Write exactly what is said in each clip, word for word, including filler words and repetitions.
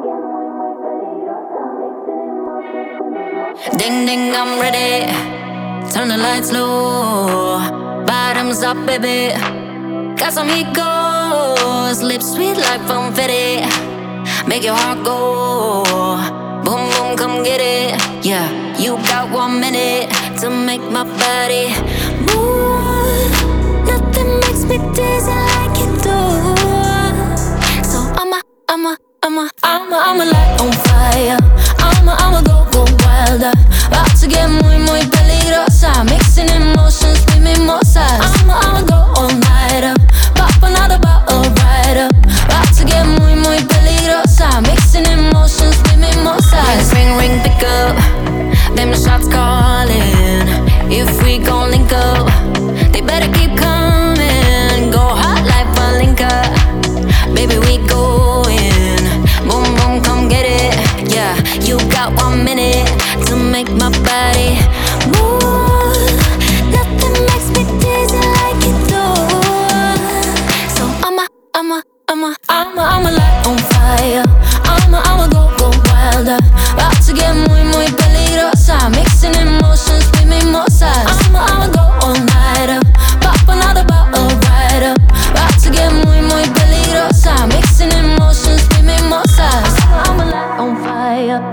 Ding ding, I'm ready. Turn the lights low. Bottoms up, baby. Got some egos. Lips sweet like confetti. Make your heart go. Boom boom, come get it. Yeah, you got one minute to make my body move. Nothing makes me dizzy like you do. So I'ma, I'ma, I'ma, I'ma, I'ma light on fire. I'ma, I'ma go, go wilder. About to get muy, muy peligrosa. Mixing emotions with mimosas. I'ma, I'ma go all night up. Pop another bottle right up. About to get muy, muy peligrosa. Mixing emotions with mimosas. Ring, ring, ring, pick up. Them shots calling. If we gon' link up, they better keep coming. Go hot like Valinka. Baby, we going. Boom, boom, come get it. Yeah, you got one minute to make my body move. Nothing makes me dizzy like you do. So I'ma, I'ma, I'ma, I'ma, I'ma light on fire. I'ma, I'ma go, go wilder. About to get muy, muy peligrosa. Mixing emotions with mimosas. I'ma, I'ma go all night up. Pop another bottle right up. About to get muy, muy peligrosa. Mixing emotions with mimosas. I'ma light on fire.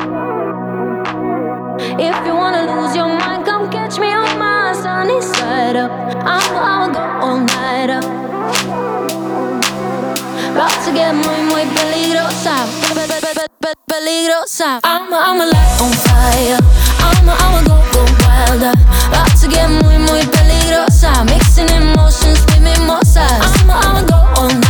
If you wanna lose your mind, come catch me on my sunny side up. I'ma, I'ma go all night up. About to get muy, muy peligrosa. Peligrosa. I'ma, I'ma light on fire. I'ma, I'ma go, go wilder. About to get muy, muy peligrosa. Mixing emotions with mimosas. I'ma, I'ma go all night.